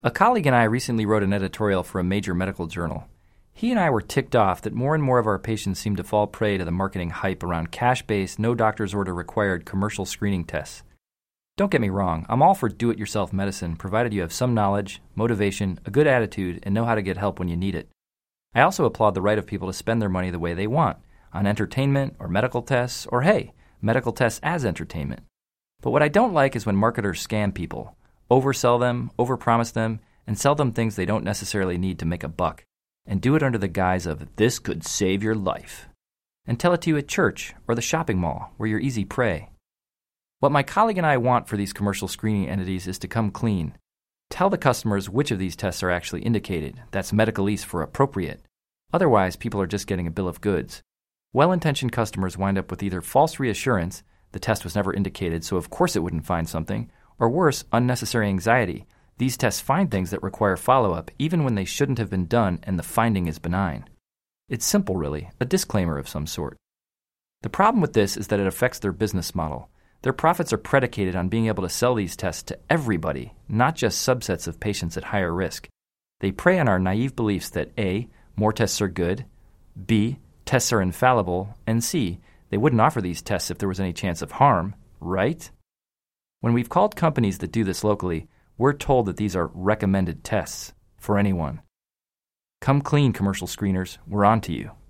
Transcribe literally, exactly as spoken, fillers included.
A colleague and I recently wrote an editorial for a major medical journal. He and I were ticked off that more and more of our patients seem to fall prey to the marketing hype around cash-based, no doctor's order required commercial screening tests. Don't get me wrong, I'm all for do-it-yourself medicine, provided you have some knowledge, motivation, a good attitude, and know how to get help when you need it. I also applaud the right of people to spend their money the way they want, on entertainment or medical tests, or hey, medical tests as entertainment. But what I don't like is when marketers scam people, oversell them, overpromise them, and sell them things they don't necessarily need to make a buck, and do it under the guise of, this could save your life, and tell it to you at church or the shopping mall where you're easy prey. What my colleague and I want for these commercial screening entities is to come clean. Tell the customers which of these tests are actually indicated, that's medicalese for appropriate. Otherwise, people are just getting a bill of goods. Well-intentioned customers wind up with either false reassurance, the test was never indicated, so of course it wouldn't find something, or worse, unnecessary anxiety. These tests find things that require follow-up even when they shouldn't have been done and the finding is benign. It's simple, really, a disclaimer of some sort. The problem with this is that it affects their business model. Their profits are predicated on being able to sell these tests to everybody, not just subsets of patients at higher risk. They prey on our naive beliefs that A, more tests are good, B, tests are infallible, and C, they wouldn't offer these tests if there was any chance of harm, right? When we've called companies that do this locally, we're told that these are recommended tests for anyone. Come clean, commercial screeners. We're on to you.